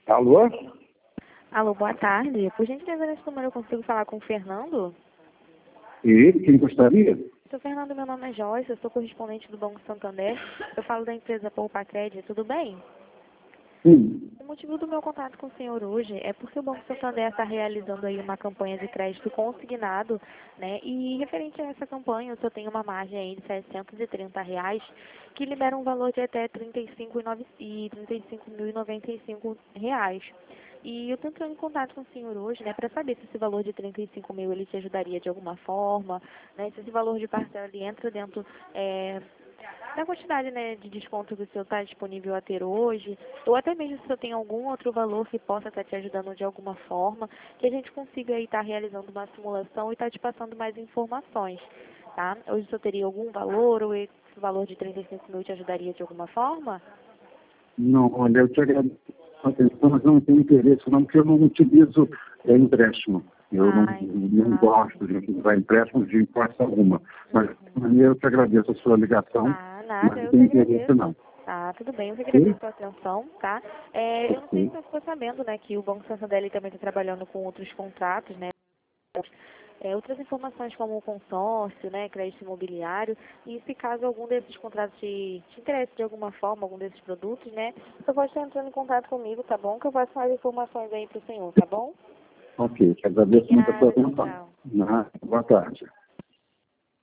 Alô? Alô, boa tarde. Por gentileza, nesse número eu consigo falar com o Fernando? E ele, quem gostaria? Sou Fernando, meu nome é Joyce, eu sou correspondente do Banco Santander. Eu falo da empresa Poupa Crédito, tudo bem? Sim. O motivo do meu contato com o senhor hoje é porque o Banco Santander está realizando aí uma campanha de crédito consignado, né? E referente a essa campanha, eu só tenho uma margem aí de R$ 730, que libera um valor de até R$ 35.095. E eu estou entrando em contato com o senhor hoje, né, para saber se esse valor de 35 mil ele te ajudaria de alguma forma, né, se esse valor de parcela ele entra dentro da quantidade, né, de desconto que o senhor está disponível a ter hoje, ou até mesmo se o senhor tem algum outro valor que possa estar te ajudando de alguma forma, que a gente consiga aí estar realizando uma simulação e estar te passando mais informações, tá? Hoje o senhor teria algum valor, ou esse valor de 35 mil te ajudaria de alguma forma? Não, olha, eu te agradeço a atenção, mas não tenho interesse não, porque eu não utilizo empréstimo. Eu não gosto de utilizar empréstimos de hipótese alguma. Mas, de maneira, eu te agradeço a sua ligação, Nada, mas eu não que tenho interesse agradeço. não. Tá, tudo bem, eu que Ok? agradeço a atenção, tá? Eu não sei se você ficou sabendo, né, que o Banco Santander ele também está trabalhando com outros contratos, né? Outras informações como o consórcio, né, crédito imobiliário, e se caso algum desses contratos te interesse de alguma forma, algum desses produtos, né, você pode estar entrando em contato comigo, tá bom? Que eu passo mais informações aí para o senhor, tá bom? Ok, te agradeço muito a sua Obrigada, tchau, atenção. tchau. Boa tarde.